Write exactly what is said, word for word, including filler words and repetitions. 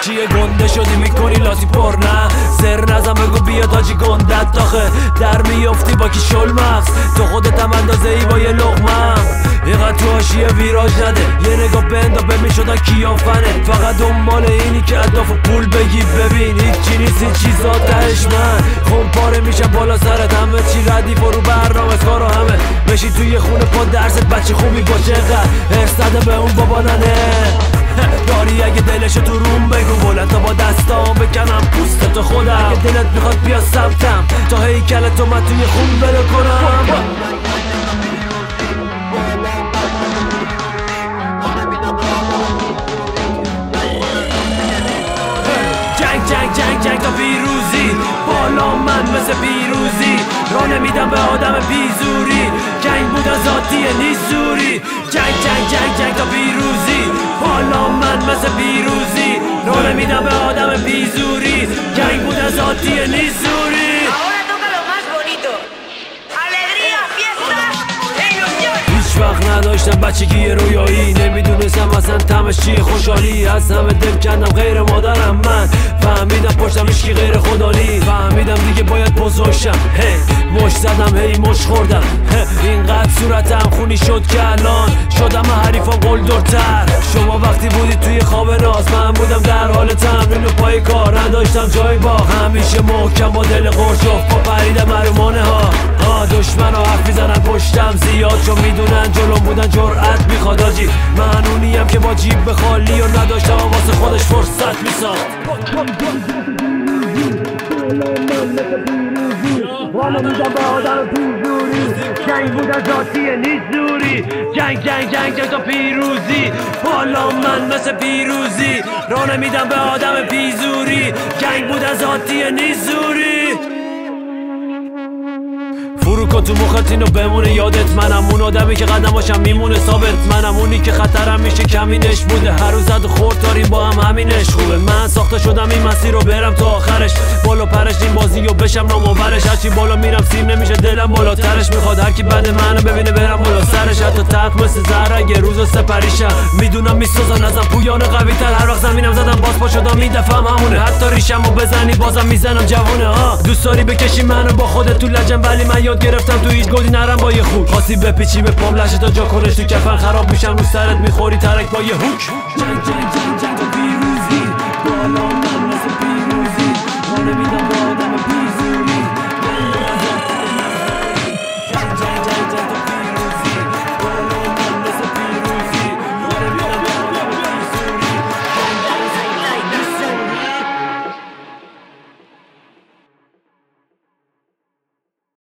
چیه گنده شدی میکنی لاسی پر نه سر نزن بگو بیا تاجی گندت داخه در میافتی با کی شل مغز تو خودت هم اندازه ای با یه لقمم اینقدر تو حاشیه ویراج نده یه نگاه بندا به میشدن کیافنه فقط دنبال اینی که اهداف و پول بگی ببین هیچ چی نیست این چیزا تهش من خون پاره میشه بالا سرت همه چی ردیف و رو برنامه کارو همه بشی توی خونه پا درست بچه خوبی باشه قد ارسده به اون بابا ننه داری اگه دلشو تو روم بگو بلند تا با دستام بکنم پوست تو خودم اگه دلت میخواد بیا سمتم تا هیکلتو من توی خون بله کنم جنگ جنگ جنگ جنگ تا پیروزی بالا من مثل پیروزی را نمیدم به آدم بیزوری جنگ بودن ذاتیه نیست زوری جنگ جنگ جنگ جنگ تا پیروزی بالا من مثل پیروزی را نمیدم به آدم بیزوری جنگ بودن ذاتیه نیست زوری وقت نداشتم بچگی رویایی نمیدونستم اصلا طعمش چیه خوشحالی از همه دل کندم غیر مادرم من فهمیدم پشتم عشقی غیر خدایی فهمیدم دیگه باید بزرشم هی مش زدم هی مش خوردم اینقدر صورتم خونی شد که الان شدم حریفم قلدرتر شما وقتی بودید توی خواب ناز من بودم در حال تمرین و پای کار نداشتم جای با همیشه محکم با دل قرشف با پریدم مرومانه ها دشمن ها حرف میزنن پشتم زیاد چون میدونن جلوم بودن جرأت میخواد آجی من اونیم که با جیب به خالی و نداشتم واسه خودش فرصت میساد والا میدم به آدم پیزوری جنگ بودن ذاتیه نیست زوری جنگ جنگ جنگ جنگ تا پیروزی بالا من مثل پیروزی را نمیدم به آدم پیزوری جنگ بودن ذاتیه نیست زوری فرو کن تو مخت اینو بمونه یادت منم اون آدمی که قدماشم میمونه ثابت منم اونی که خطرم میشه کمینش بوده هر روز زد و خورد داریم با هم همینش خوبه من ساخته شدم این مسیر رو برم تا آخرش بالا پرش این بازی و بشم نامآورش هرچی بالا میرم سیم نمیشه دلم بالاترش میخواد هر کی بد منو ببینه برم بالا سرش حتی تخت مثل زهر یه روز سپریشم میدونم میسازن ازم پویان قوی تر هر وقت زمینم زدم باز پا شدم این دفعه همونه حتی ریشم رو بزنی بازم میزنم جوونه ها دوست داری بکشی منو با خودت تو لجن ولی من یاد گرفتم تو هیچ گودی نرم با یه خوک خاصی بپیچی به پام لشه تا جا کنش تو کفن خراب میشم رو سرت میخوری ترک با یه هوک